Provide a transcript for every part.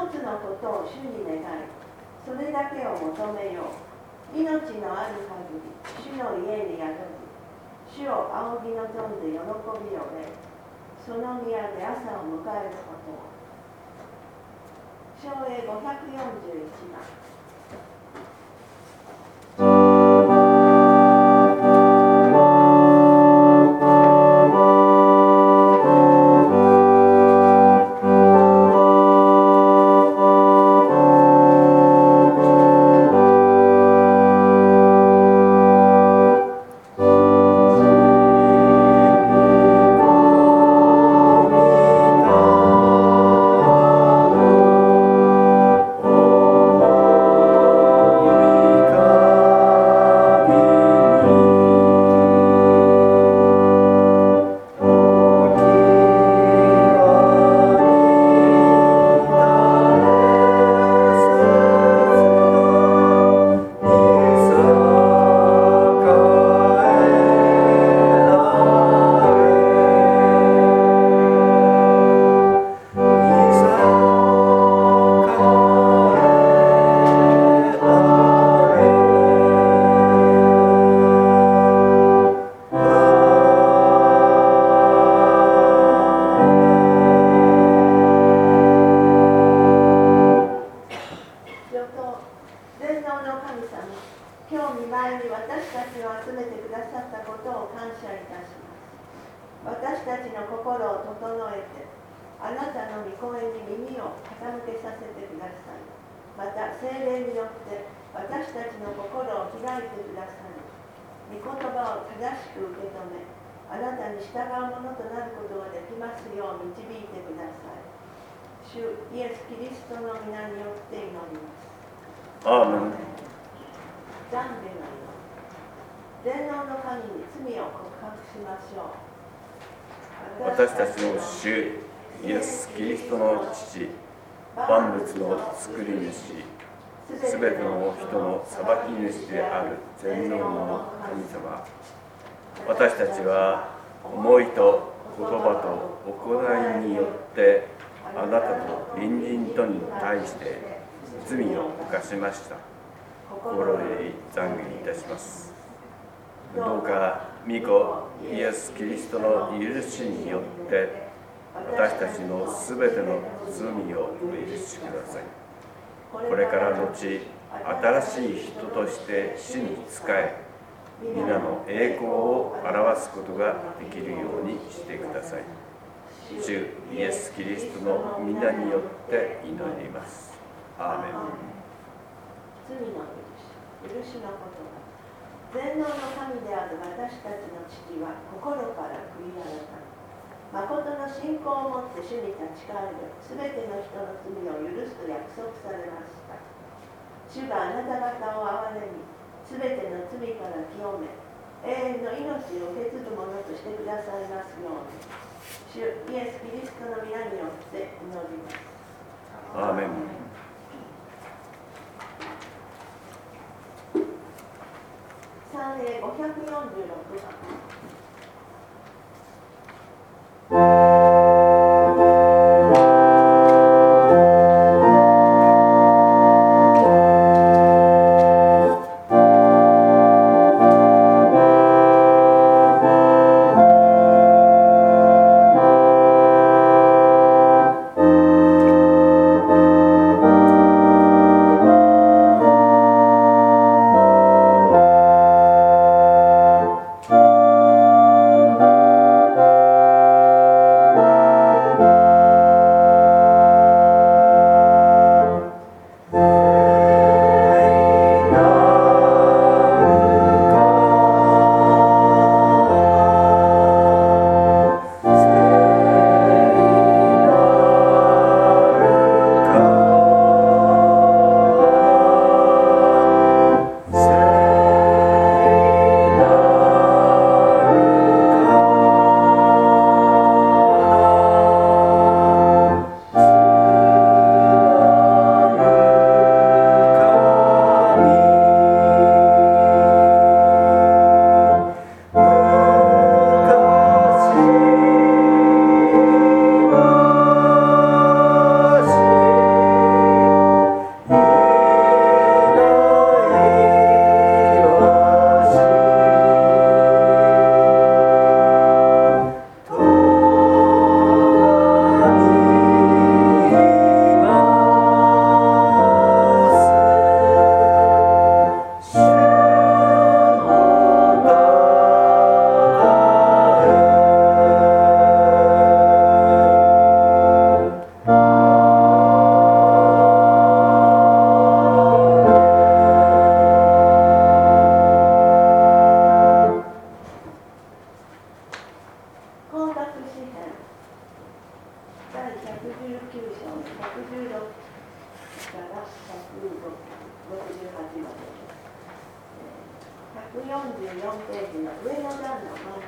つのことを主に願い、それだけを求めよう。命のある限り、主の家に宿り、主を仰ぎ望んで喜びを得、その宮で朝を迎えることを。唱詠541番。イエス・キリストの皆によって祈ります。 アーメン。 賛美の祈り。全能の神に罪を告白しましょう。 私たちの主イエス・キリストの父、万物の作り主、すべての人の裁き主である全能の神様。私たちは思いと言葉と行いによってあなたと隣人とに対して罪を犯しました。心より懺悔いたします。どうか御子イエス・キリストの許しによって私たちのすべての罪をお許しください。これからのち新しい人として主に仕え、皆の栄光を表すことができるようにしてください。主イエス・キリストの皆によって祈ります。アーメン。 罪の許しのことが全能の神である私たちの父は心から悔い改め、誠の信仰をもって主に立ち返るすべての人の罪を許すと約束されました。主があなた方を憐れみ、すべての罪から清め、永遠の命を受け継ぐものとしてくださいますように。主イエス・キリストの皆によって祈ります。 アーメン。 賛詠546番。 まで。144ページの上の段の真ん中になります。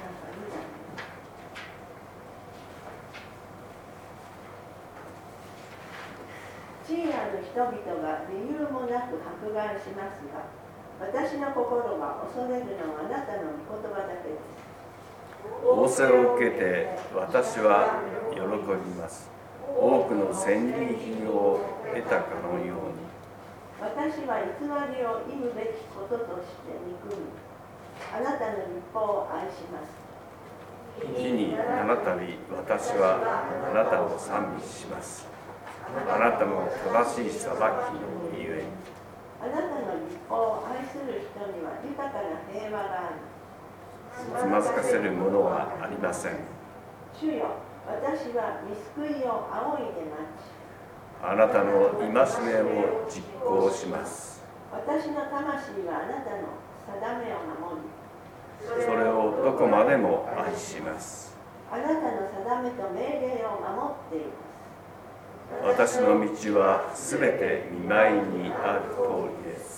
地位ある人々が理由もなく迫害しますが、私の心が恐れるのはあなたの御言葉だけです。 仰せを受けて私は喜びます。多くの戦利品を得たかのように。 私は偽りを忌むべきこととして憎み、あなたの律法を愛します。 日に7度私はあなたを賛美します。あなたの正しい裁きのゆえに。 あなたの律法を愛する人には豊かな平和があり、 つまずかせるものはありません。 主よ、私は御救いを仰いで待ち、 あなたの戒めを実行します。 私の魂はあなたの定めを守り、 それをどこまでも愛します。 あなたの定めと命令を守っています。 私の道はすべて御前にある通りです。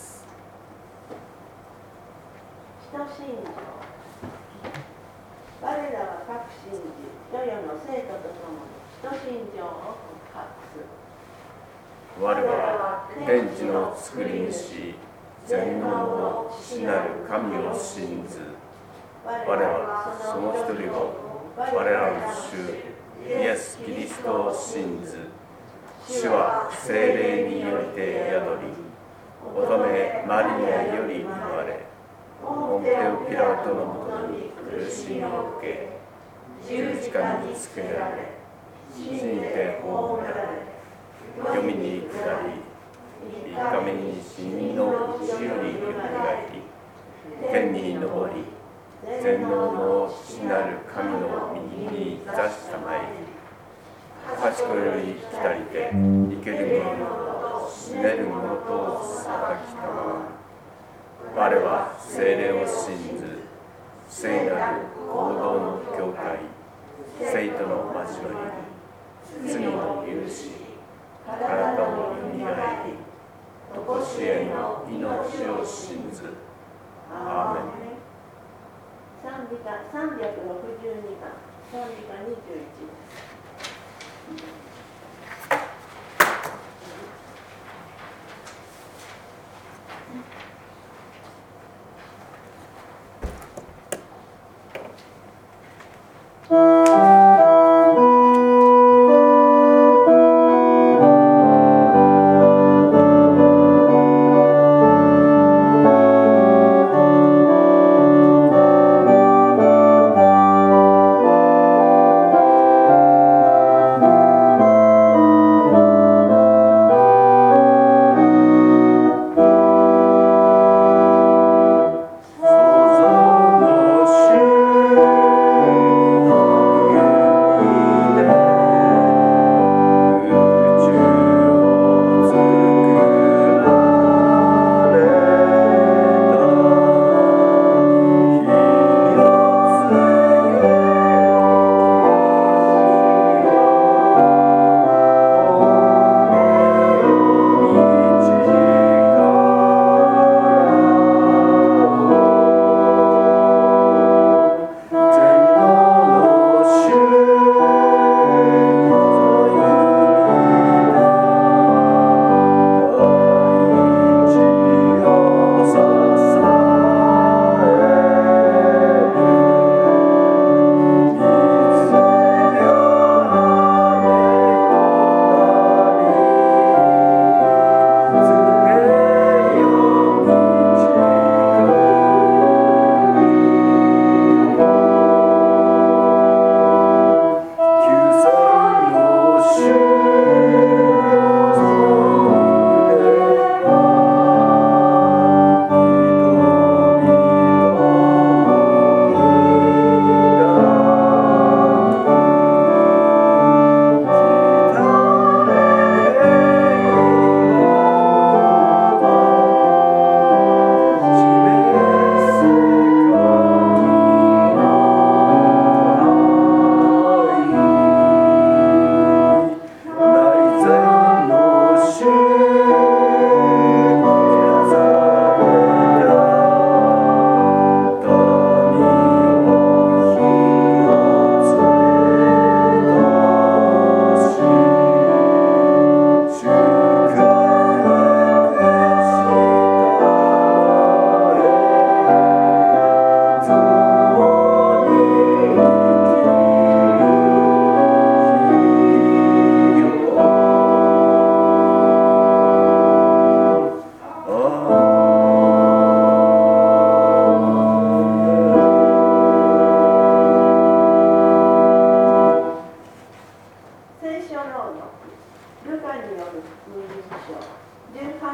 人信条。我らは各信じ、世々の生徒と共に人信条を告白する。 我は天地の作り主、全能の父なる神を信ず。我はその一人を、我らの主イエス・キリストを信ず。主は聖霊によりて宿り、乙女マリアより生まれ、ポンテオ・ピラトのもとに苦しみを受け、十字架につけられ、死にて葬られ、黄泉に下り、3日目に死人のうちよりよみがえり、天に昇り、全能の父なる神の右に座したまえり、賢より来たりて、生ける者と死ねる者と裁きたまわ。我は聖霊を信ず、聖なる合同の教会、聖徒の交わり、罪の許し、体のよみがえり、とこしえの命を信ず。アーメン。 賛美歌362番、賛美歌21です。 「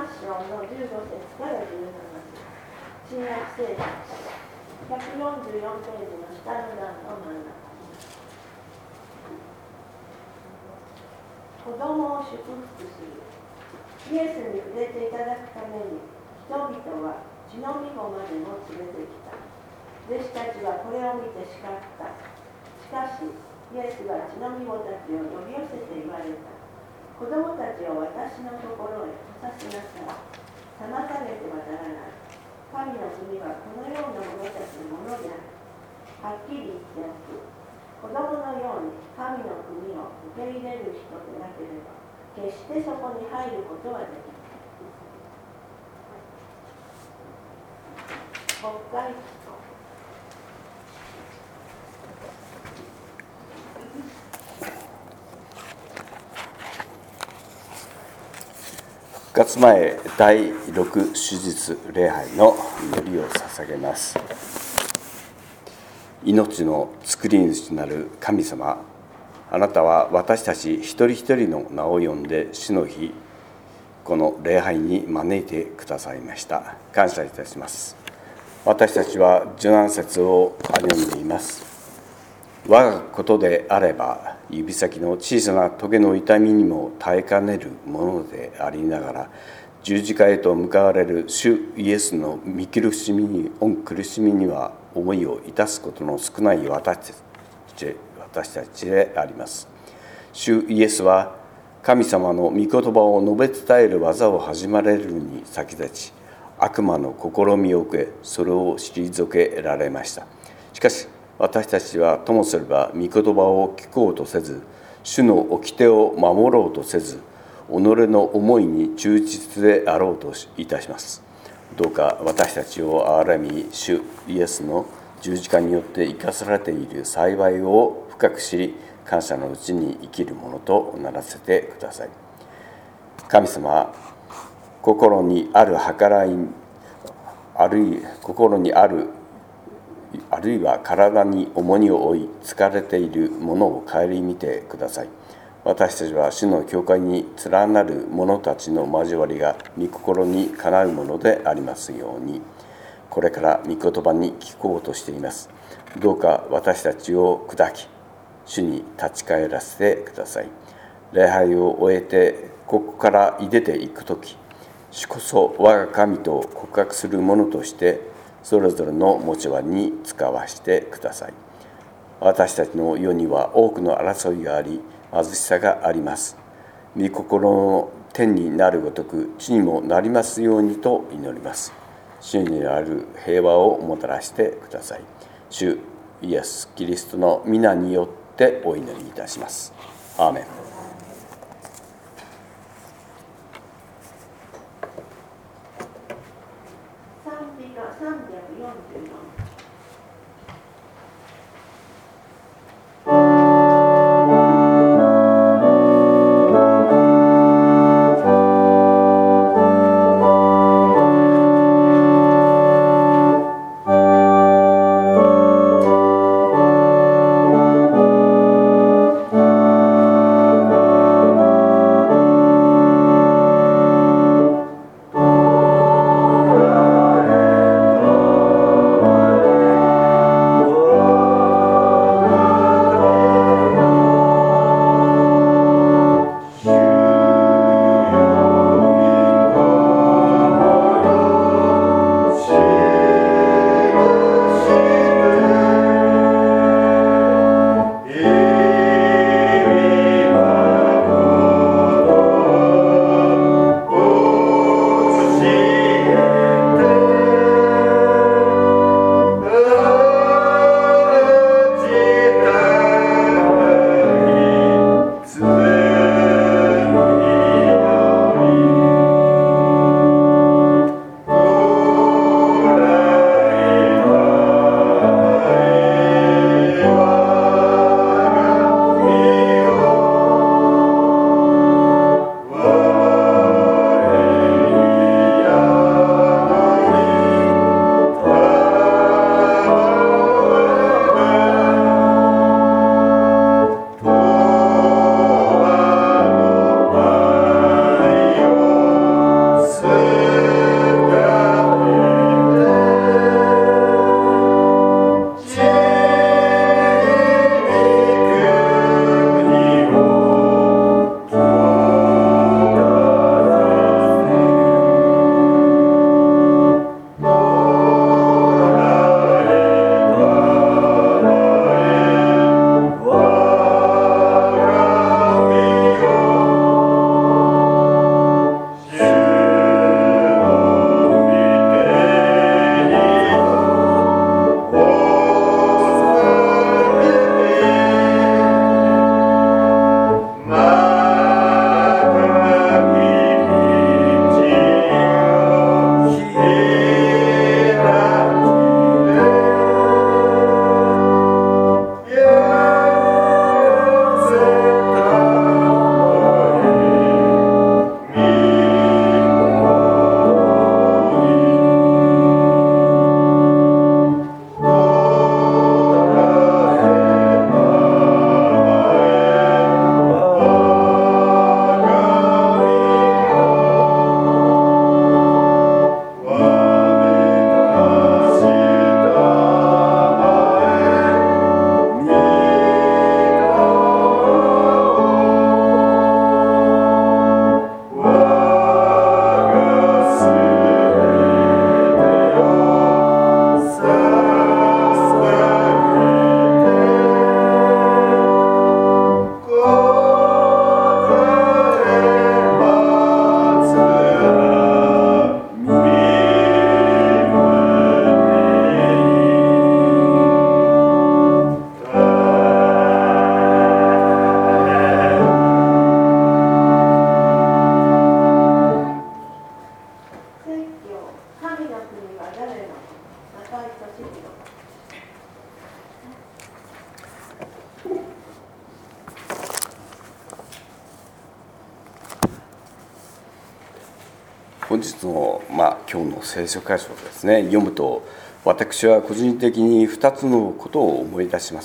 章の15節から17節、新約聖書144ページの下の段の真ん中。子供を祝福する。イエスに触れていただくために、人々は血のみ子までも連れてきた。弟子たちはこれを見て叱った。しかし、イエスは血のみ子たちを呼び寄せて言われた。子供たちを私のところへ来させなさい。妨げてはならない。神の国はこのような者たちのものである。はっきり言っておく。子供のように神の国を受け入れる人でなければ、決してそこに入ることはできない。国会復活前第6手術礼拝の祈りを捧げます。命の作り主なる神様、あなたは私たち一人一人の名を呼んで主の日、この礼拝に招いてくださいました。感謝いたします。私たちは受難節を歩んでいます。我がことであれば、指先の小さな棘の痛みにも耐えかねるものでありながら、十字架へと向かわれる主イエスの御苦しみには思いを致すことの少ない私たちであります。主イエスは神様の御言葉を述べ伝える技を始まれるに先立ち、悪魔の試みを受け、それを退けられました。しかし私たちはともすれば御言葉を聞こうとせず、主の掟を守ろうとせず、己の思いに忠実であろうといたします。どうか私たちを憐れみ、主イエスの十字架によって生かされている幸いを深く知り、感謝のうちに生きるものとならせてください。神様、心にある計らい、あるいは体に重荷を負い疲れているものを顧みてください。私たちは主の教会に連なる者たちの交わりが御心にかなうものでありますように、これから御言葉に聞こうとしています。どうか私たちを砕き、主に立ち返らせてください。礼拝を終えてここから出ていくとき、主こそ我が神と告白する者としてそれぞれの持ち場に使わしてください。私たちの世には多くの争いがあり、貧しさがあります。御心の天になるごとく地にもなりますようにと祈ります。主にある平和をもたらしてください。主イエス・キリストの皆によってお祈りいたします。アーメン。 賛美歌344。 「 本日の、今日の聖書箇所をですね、読むと、私は個人的に2つのことを思い出します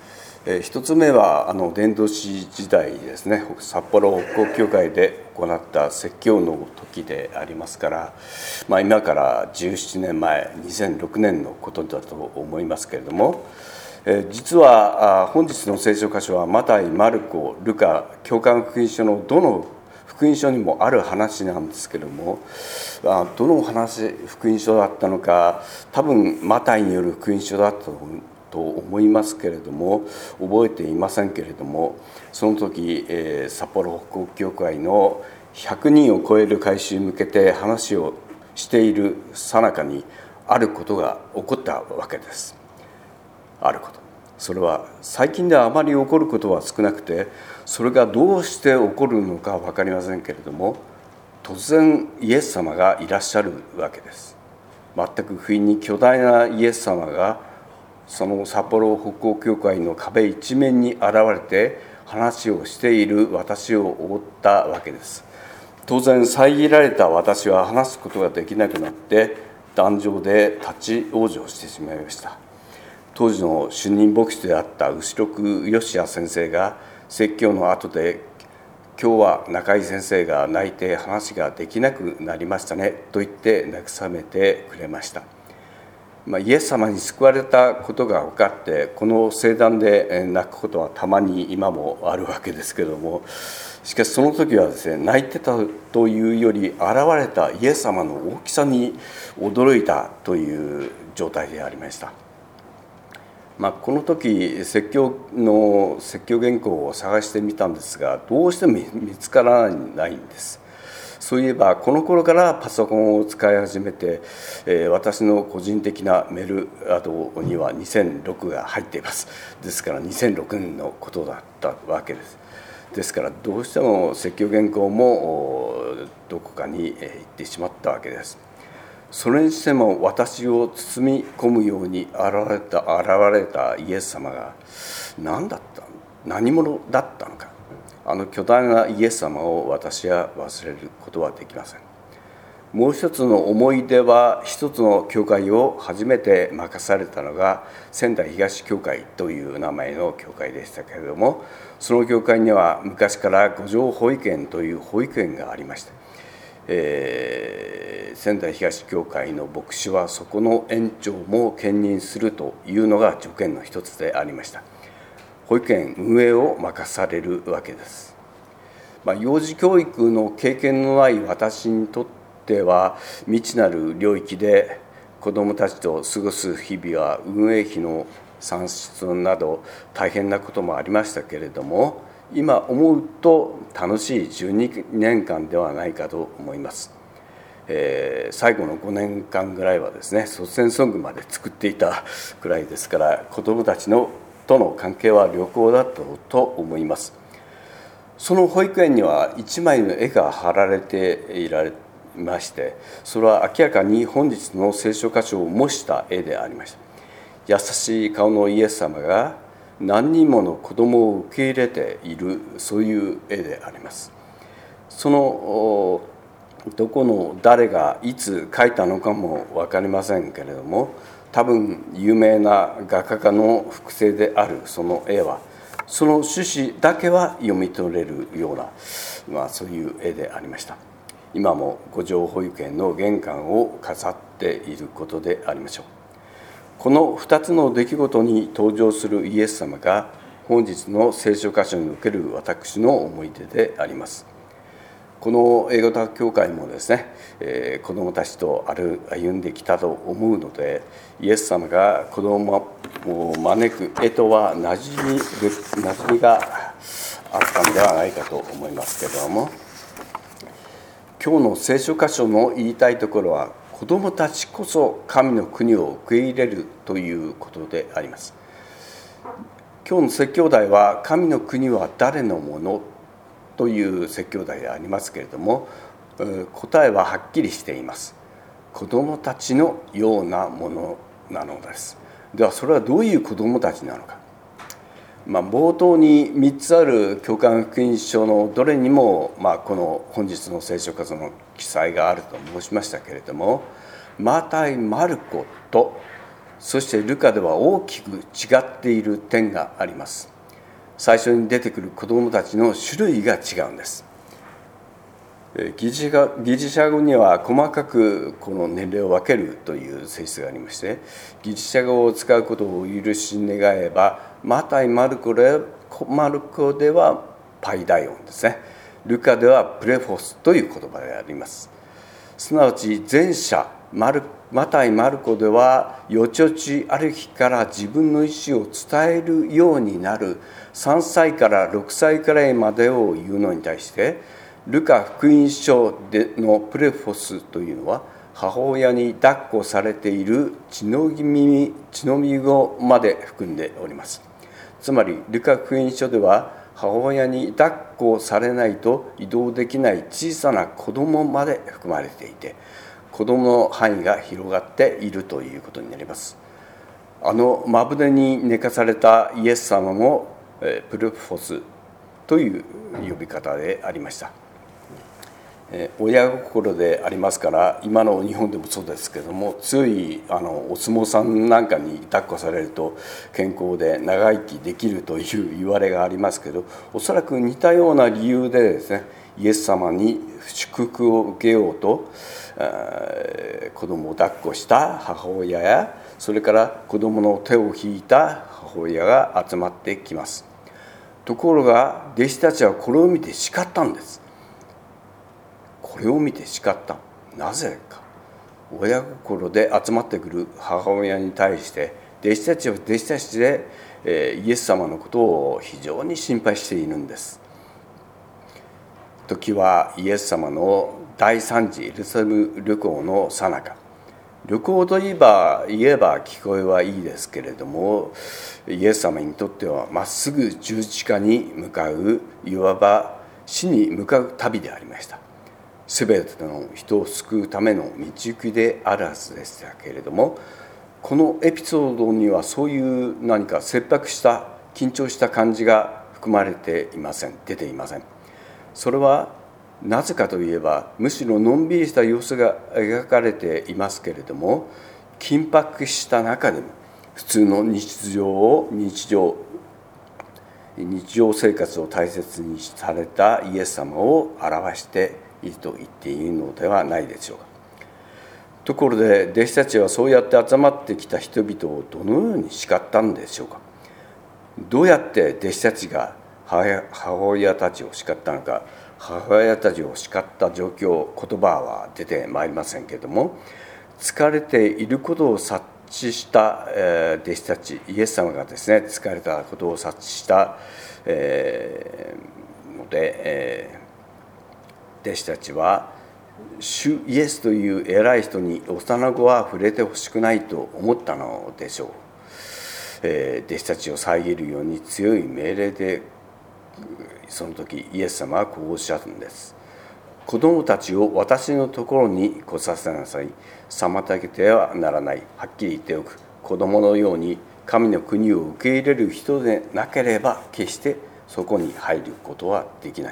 。1つ目は伝道師時代ですね、札幌北港教会で行った説教の時でありますから、今から17年前、2006年のことだと思いますけれども、実は本日の聖書箇所はマタイ、マルコ、ルカ、教会福音書のどの福音書にもある話なんですけれども、どの福音書だったのか、多分マタイによる福音書だったと思いますけれども、覚えていませんけれども、その時、札幌北港教会の100人を超える改宗に向けて話をしている最中に、あることが起こったわけです。あること、それは最近ではあまり起こることは少なくて、それがどうして起こるのか分かりませんけれども、突然イエス様がいらっしゃるわけです。全く不意に巨大なイエス様がその札幌北港教会の壁一面に現れて話をしている私を覆ったわけです。当然遮られた私は話すことができなくなって、壇上で立ち往生してしまいました。当時の主任牧師であった後宮義也先生が説教の後で、今日は中井先生が泣いて話ができなくなりましたねと言って慰めてくれました。イエス様に救われたことが分かって、この聖壇で泣くことはたまに今もあるわけですけれども、しかしその時はですね、泣いてたというより、現れたイエス様の大きさに驚いたという状態でありました。この時説教原稿を探してみたんですが、どうしても見つからないんです。そういえばこの頃からパソコンを使い始めて、私の個人的なメールアドには2006が入っています。ですから2006年のことだったわけです。ですからどうしても説教原稿もどこかに行ってしまったわけです。それにしても私を包み込むように現れたイエス様が何者だったのか、巨大なイエス様を私は忘れることはできません。もう一つの思い出は、一つの教会を初めて任されたのが仙台東教会という名前の教会でしたけれども、その教会には昔から五条保育園という保育園がありました。仙台東教会の牧師はそこの園長も兼任するというのが条件の一つでありました。保育園運営を任されるわけです。幼児教育の経験のない私にとっては未知なる領域で、子どもたちと過ごす日々は運営費の算出など大変なこともありましたけれども、今思うと楽しい12年間ではないかと思います。最後の5年間ぐらいはですね、卒園ソングまで作っていたくらいですから、子どもたちとの関係は良好だったと思います。その保育園には1枚の絵が貼られていまして、それは明らかに本日の聖書箇所を模した絵でありました。優しい顔のイエス様が何人もの子供を受け入れている、そういう絵であります。そのどこの誰がいつ描いたのかも分かりませんけれども、多分有名な画家の複製であるその絵は、その趣旨だけは読み取れるような、そういう絵でありました。今も五条保育園の玄関を飾っていることでありましょう。この2つの出来事に登場するイエス様が本日の聖書箇所における私の思い出であります。この英語田教会もですね、子どもたちと歩んできたと思うので、イエス様が子どもを招く絵とは馴染みがあったのではないかと思いますけれども、今日の聖書箇所の言いたいところは、子どもたちこそ神の国を受け入れるということであります。今日の説教題は、神の国は誰のものという説教題でありますけれども、答えははっきりしています。子どもたちのようなものなのです。ではそれはどういう子どもたちなのか。 冒頭に3つある教会福音書のどれにも、この本日の聖書箇所の記載があると申しましたけれども、マタイ、マルコとそしてルカでは大きく違っている点があります。最初に出てくる子どもたちの種類が違うんです。ギリシャ語には細かくこの年齢を分けるという性質がありまして、ギリシャ語を使うことを許し願えば、マタイ、マルコではパイダイオンですね。ルカではプレフォスという言葉であります。すなわち前者マタイ・マルコではよちよちある日から自分の意思を伝えるようになる3歳から6歳くらいまでを言うのに対して、ルカ福音書でのプレフォスというのは母親に抱っこされている血のみ子まで含んでおります。つまりルカ福音書では母親に抱っこされないと移動できない小さな子供まで含まれていて、子供の範囲が広がっているということになります。マブネに寝かされたイエス様もプレフォスという呼び方でありました。親心でありますから、今の日本でもそうですけども、強いお相撲さんなんかに抱っこされると健康で長生きできるという言われがありますけど、おそらく似たような理由でですね、イエス様に祝福を受けようと子供を抱っこした母親や、それから子供の手を引いた母親が集まってきます。ところが弟子たちはこれを見て叱ったんです。これを見て叱った。なぜか。親心で集まってくる母親に対して弟子たちは弟子たちでイエス様のことを非常に心配しているんです。時はイエス様の第3次エルサレム旅行の最中。旅行といえば聞こえはいいですけれども、イエス様にとってはまっすぐ十字架に向かう、いわば死に向かう旅でありました。すべての人を救うための道行きであるはずでしたけれども、このエピソードにはそういう何か切迫した緊張した感じが含まれていません。出ていません。それはなぜかといえば、むしろのんびりした様子が描かれていますけれども、緊迫した中でも普通の日常生活を大切にされたイエス様を表していると言っているのではないでしょうか。ところで弟子たちはそうやって集まってきた人々をどのように叱ったんでしょうか。どうやって弟子たちが母親たちを叱ったのか。母親たちを叱った状況、言葉は出てまいりませんけれども、疲れていることを察知した弟子たち、イエス様がですね、疲れたことを察知したので、弟子たちは主イエスという偉い人に幼子は触れてほしくないと思ったのでしょう。弟子たちを遮るように強い命令で、その時イエス様はこうおっしゃるんです。子供たちを私のところに来させなさい。妨げてはならない。はっきり言っておく。子供のように神の国を受け入れる人でなければ決してそこに入ることはできない。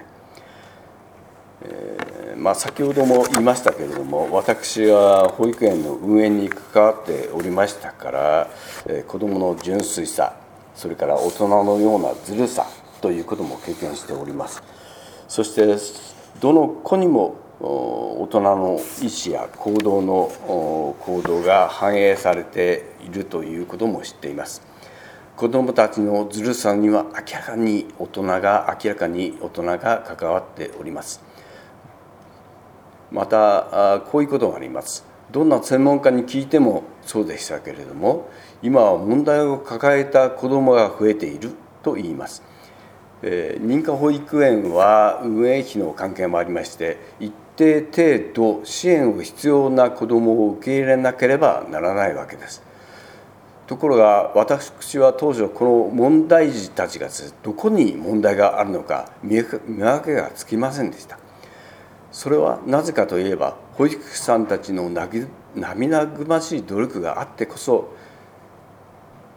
先ほども言いましたけれども、私は保育園の運営に関わっておりましたから、子どもの純粋さ、それから大人のようなずるさということも経験しております。そしてどの子にも大人の意思や行動が反映されているということも知っています。子どもたちのずるさには明らかに大人が関わっております。またこういうことがあります。どんな専門家に聞いてもそうでしたけれども、今は問題を抱えた子どもが増えていると言います。認可保育園は運営費の関係もありまして、一定程度支援を必要な子どもを受け入れなければならないわけです。ところが私は当初この問題児たちがどこに問題があるのか見分けがつきませんでした。それはなぜかといえば、保育士さんたちの涙ぐましい努力があってこそ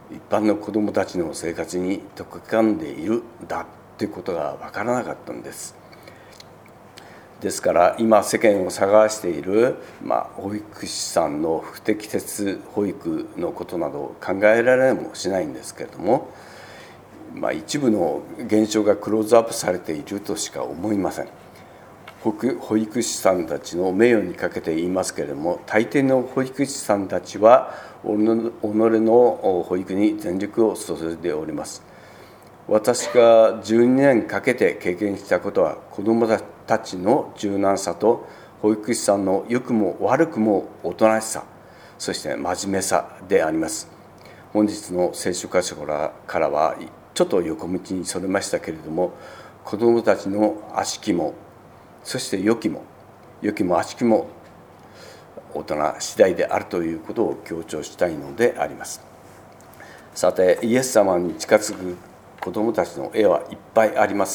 一般の子どもたちの生活に溶け込んでいるんだということが分からなかったんです。ですから今世間を探している、保育士さんの不適切保育のことなど考えられもしないんですけれども、一部の現象がクローズアップされているとしか思いません。保育士さんたちの名誉にかけて言いますけれども、大抵の保育士さんたちは己の保育に全力を注いでおります。私が12年かけて経験したことは、子どもたちの柔軟さと保育士さんの良くも悪くもおとなしさ、そして真面目さであります。本日の聖書箇所からはちょっと横道にそれましたけれども、子どもたちの悪しきも、そして良きも悪しきも大人次第であるということを強調したいのであります。さて、イエス様に近づく子どもたちの絵はいっぱいあります。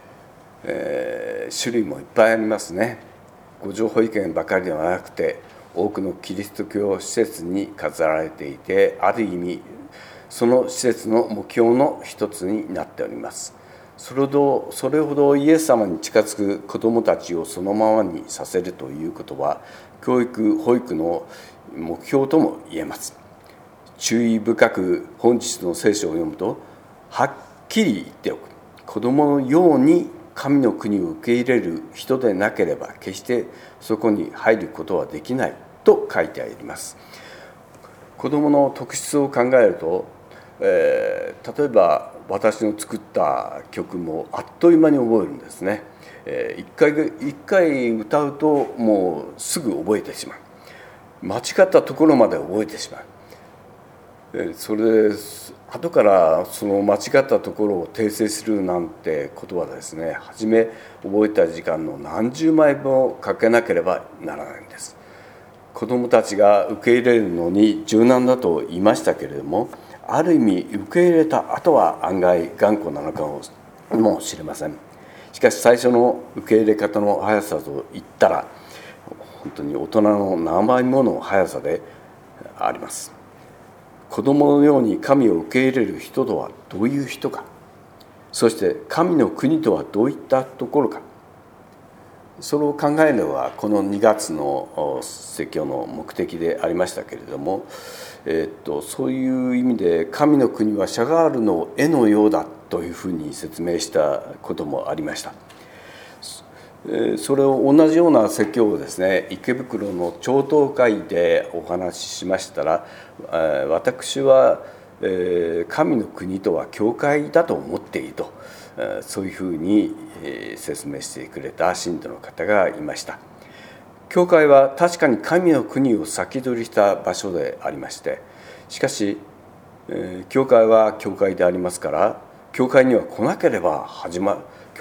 種類もいっぱいありますね。五条保育園ばかりではなくて、多くのキリスト教施設に飾られていて、ある意味その施設の目標の一つになっております。それほどイエス様に近づく子どもたちをそのままにさせるということは、保育の目標とも言えます。注意深く本日の聖書を読むと、はっきり言っておく。子どものように神の国を受け入れる人でなければ、決してそこに入ることはできないと書いてあります。子どもの特質を考えると、例えば私の作った曲もあっという間に覚えるんですね。一回歌うともうすぐ覚えてしまう。間違ったところまで覚えてしまう。それで後からその間違ったところを訂正するなんてことはですね、初め覚えた時間の何十倍もかけなければならないんです。子どもたちが受け入れるのに柔軟だと言いましたけれども、ある意味受け入れた後は案外頑固なのかもしれません。しかし最初の受け入れ方の速さといったら、本当に大人の何倍もの速さであります。子供のように神を受け入れる人とはどういう人か、そして神の国とはどういったところか、それを考えるのはこの2月の説教の目的でありましたけれども、そういう意味で神の国はシャガールの絵のようだというふうに説明したこともありました。それを同じような説教をですね、池袋の長祷会でお話ししましたら、私は神の国とは教会だと思っていると、そういうふうに説明してくれた信徒の方がいました。教会は確かに神の国を先取りした場所でありまして、しかし教会は教会でありますから、教会には来なければ始ま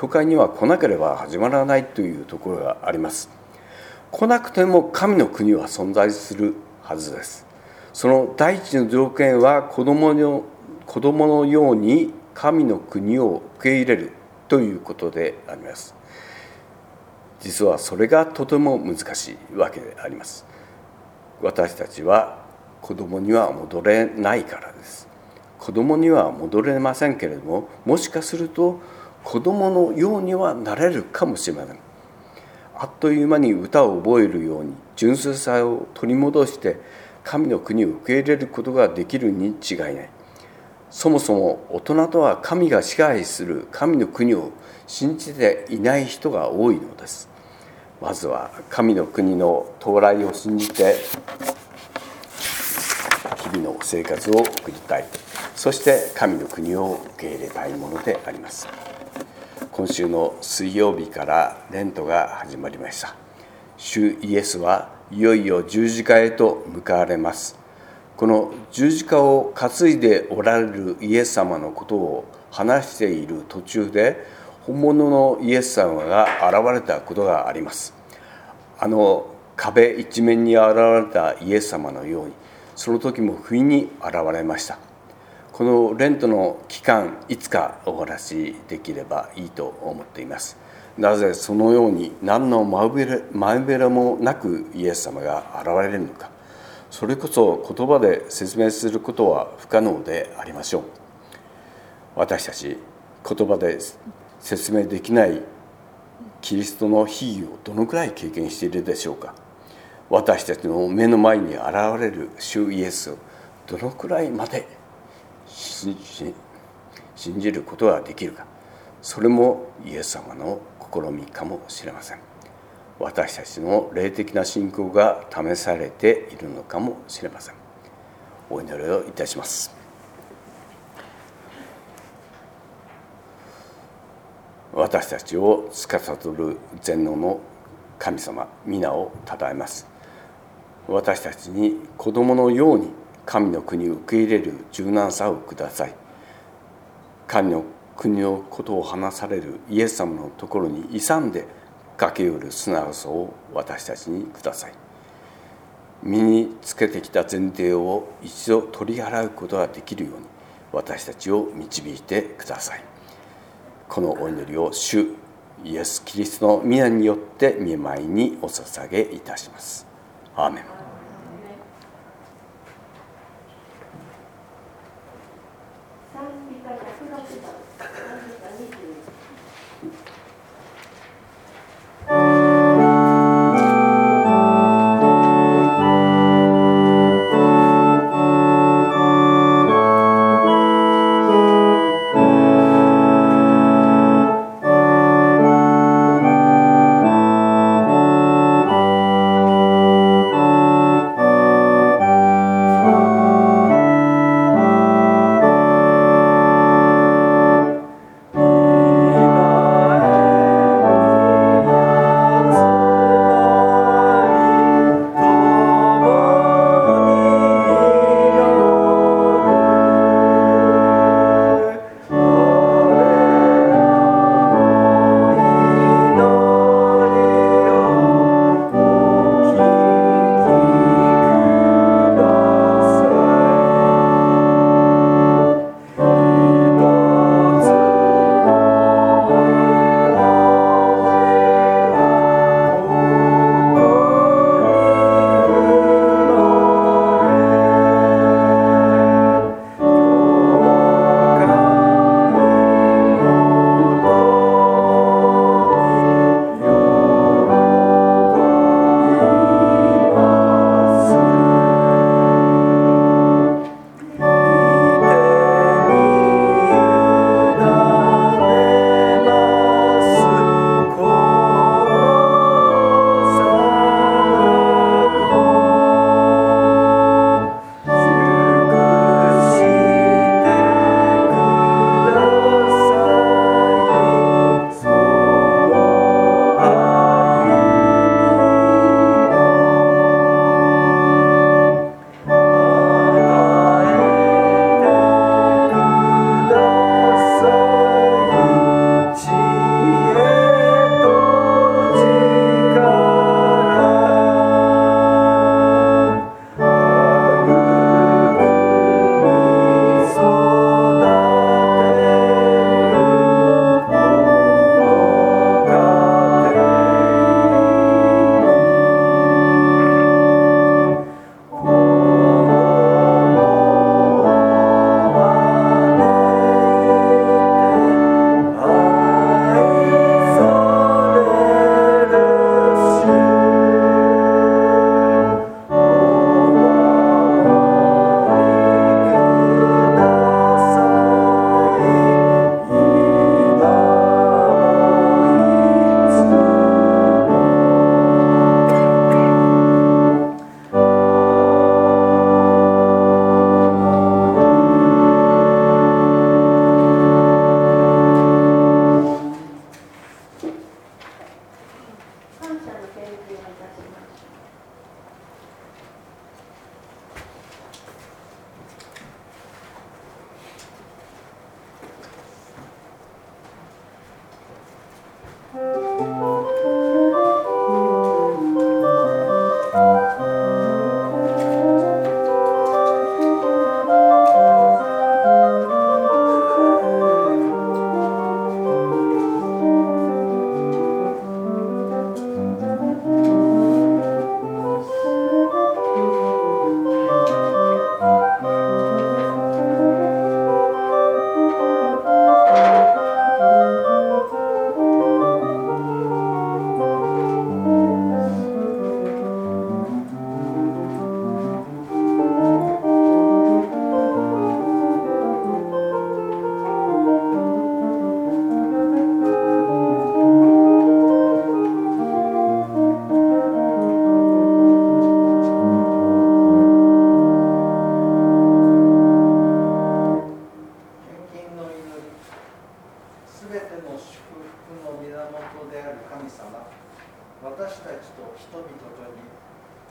らないというところがあります。来なくても神の国は存在するはずです。その第一の条件は子供のように神の国を受け入れるということであります。実はそれがとても難しいわけであります。私たちは子供には戻れないからです。子供には戻れませんけれども、もしかすると子供のようにはなれるかもしれません。あっという間に歌を覚えるように純粋さを取り戻して神の国を受け入れることができるに違いない。そもそも大人とは神が支配する神の国を信じていない人が多いのです。まずは神の国の到来を信じて日々の生活を送りたい。そして神の国を受け入れたいものであります。今週の水曜日からレントが始まりました。主イエスはいよいよ十字架へと向かわれます。この十字架を担いでおられるイエス様のことを話している途中で、本物のイエス様が現れたことがあります。壁一面に現れたイエス様のように、その時も不意に現れました。このレントの期間、いつかお話しできればいいと思っています。なぜそのように何の前触れもなくイエス様が現れるのか、 それこそ言葉で説明することは不可能でありましょう。私たち言葉で説明できないキリストの悲劇をどのくらい経験しているでしょうか。私たちの目の前に現れる主イエスをどのくらいまで信じることができるか、それもイエス様の試みかもしれません。私たちの霊的な信仰が試されているのかもしれません。お祈りをいたします。私たちを司る全能の神様皆をたたえます。私たちに子供のように神の国を受け入れる柔軟さをください。神の国のことを話されるイエス様のところに勇んで駆け寄る素直さを私たちにください。身につけてきた前提を一度取り払うことができるように私たちを導いてください。このお祈りを主イエス・キリストの皆によって御前にお捧げいたします。アーメン。 賛美歌106番、賛美歌22。 「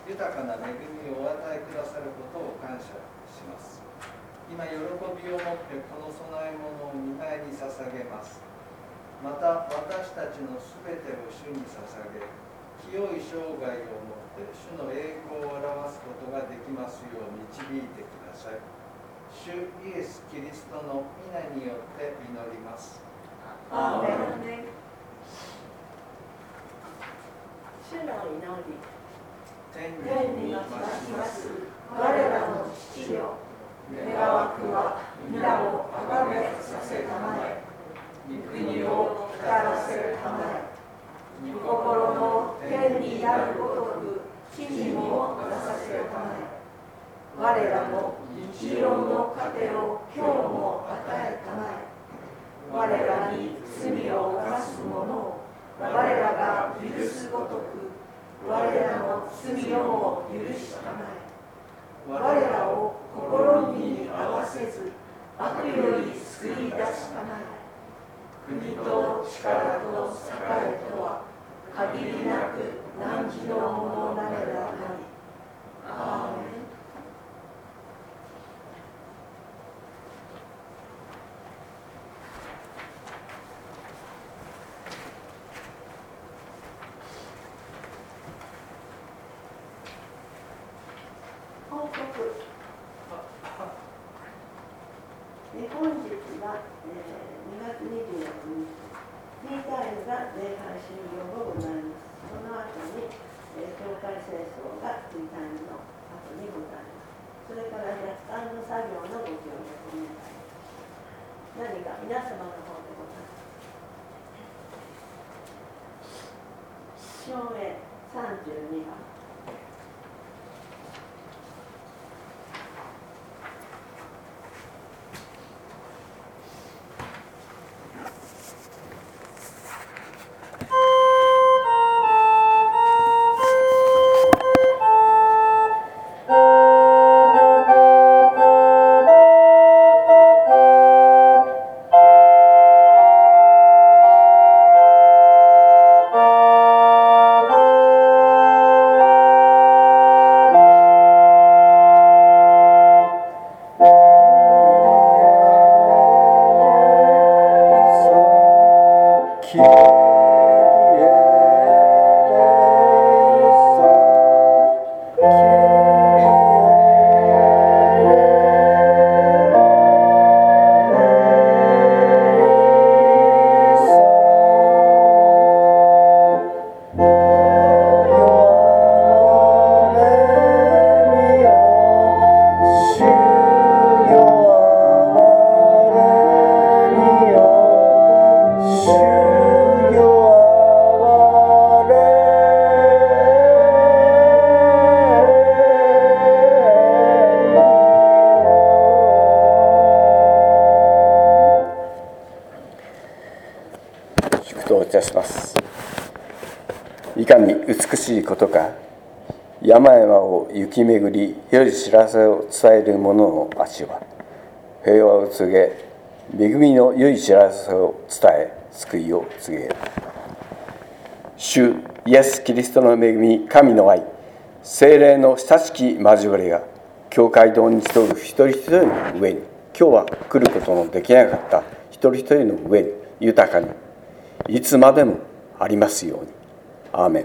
豊かな恵みをお与えくださることを感謝します。今、喜びを持ってこの供え物を御前に捧げます。また、私たちのすべてを主に捧げ、清い生涯をもって主の栄光を表すことができますよう導いてください。主イエス・キリストの皆によって祈ります。 アーメン。主の祈り。 天にまします我らの父よ、願わくは皆をあがめさせたまえ、御国を来らせたまえ、御心の天になるごとく地にもなさせたまえ。我らの日常の糧を今日も与えたまえ。我らに罪を犯す者を我らが許すごとく我らの罪をも許したまえ。我らを試みに合わせず悪より救い出したまえ。国と力と栄とは限りなく汝のものなればなり。アーメン。報告。本日は、2月26日、ミータイムが礼拝終了をございます。その後に、教会清掃がミータイムの後にございます。それから若干の作業のご協力を願います。何か皆様の方でございます。照英32番。いたします。いかに美しいことか。山々を行き巡り良い知らせを伝える者の足は平和を告げ、恵みの良い知らせを伝え、救いを告げる。主イエス・キリストの恵み、神の愛、聖霊の親しき交わりが教会堂に集う一人一人の上に、今日は来ることのできなかった一人一人の上に豊かにいつまでもありますように。アーメン。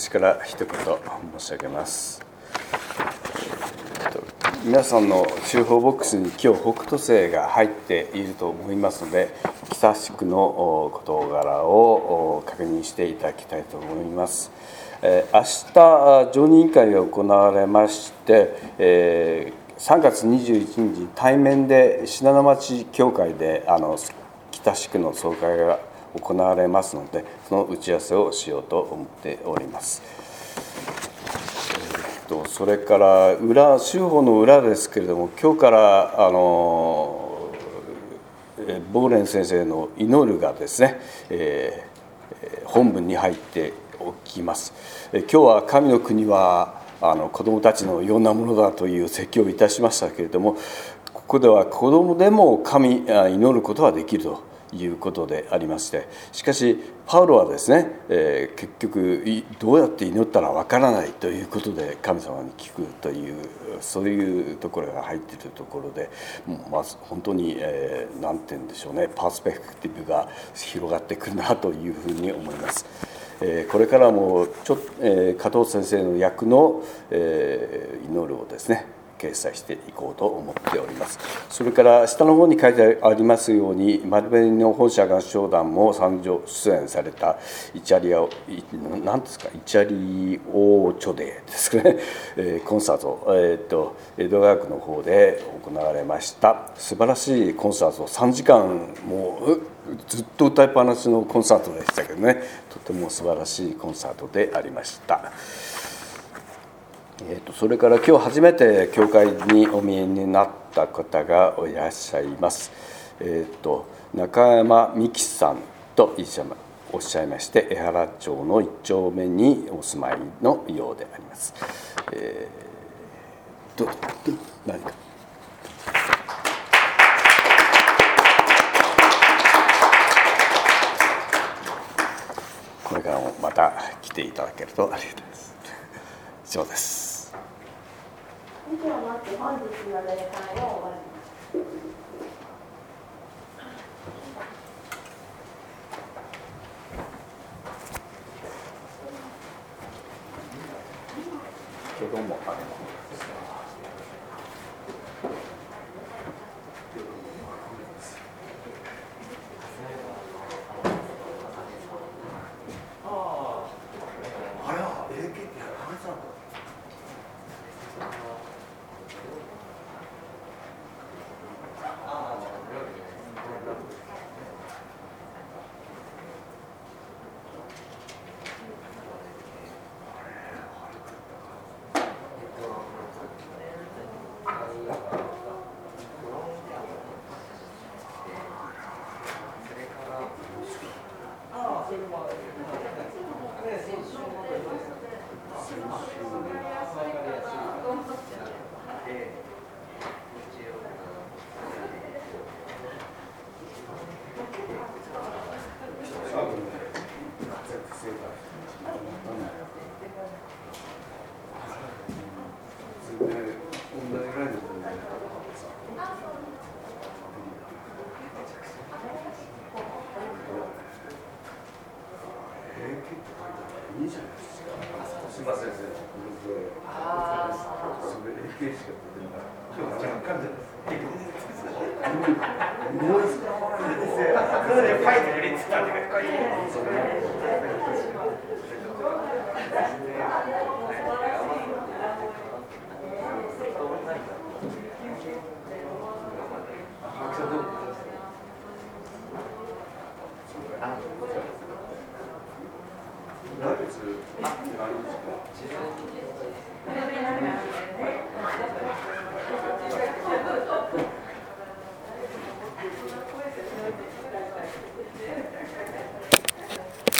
私から一言申し上げます。皆さんの集報ボックスに今日北斗星が入っていると思いますので、久しくの事柄を確認していただきたいと思います。明日常任委員会が行われまして、3月21日に対面で信濃町教会で北地区の総会が行われますので、その打ち合わせをしようと思っております。それから州法の裏ですけれども、今日からボーレン先生の祈るがですね、本文に入っておきます。今日は神の国は子どもたちのようなものだという説教をいたしましたけれども、ここでは子どもでも祈ることはできるということでありまして、しかしパウロはですね、結局どうやって祈ったらわからないということで神様に聞くという、そういうところが入っているところで、まず本当に何て言うんでしょうね、パースペクティブが広がってくるなというふうに思います。これからも加藤先生の役の祈るをですね掲載していこうと思っております。それから下の方に書いてありますように、丸紅の本社合唱団も参上出演されたイチャリオチョデですかね、コンサート、江戸川区の方で行われました。素晴らしいコンサート、3時間もうずっと歌いっぱなしのコンサートでしたけどね、とても素晴らしいコンサートでありました。それから今日初めて教会にお見えになった方がいらっしゃいます。中山美希さんとおっしゃいまして、江原町の1丁目にお住まいのようであります。何かこれからもまた来ていただけるとありがたいです。以上です。 以上をもって本日の礼拝を終わります。 どうもはい。